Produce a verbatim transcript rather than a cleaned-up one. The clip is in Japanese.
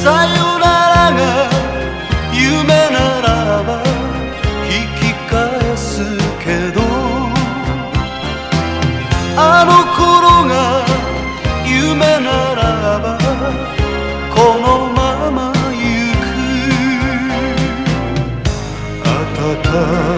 さよならが夢ならば引き返すけど、あの頃が夢ならばこのまま行く。暖か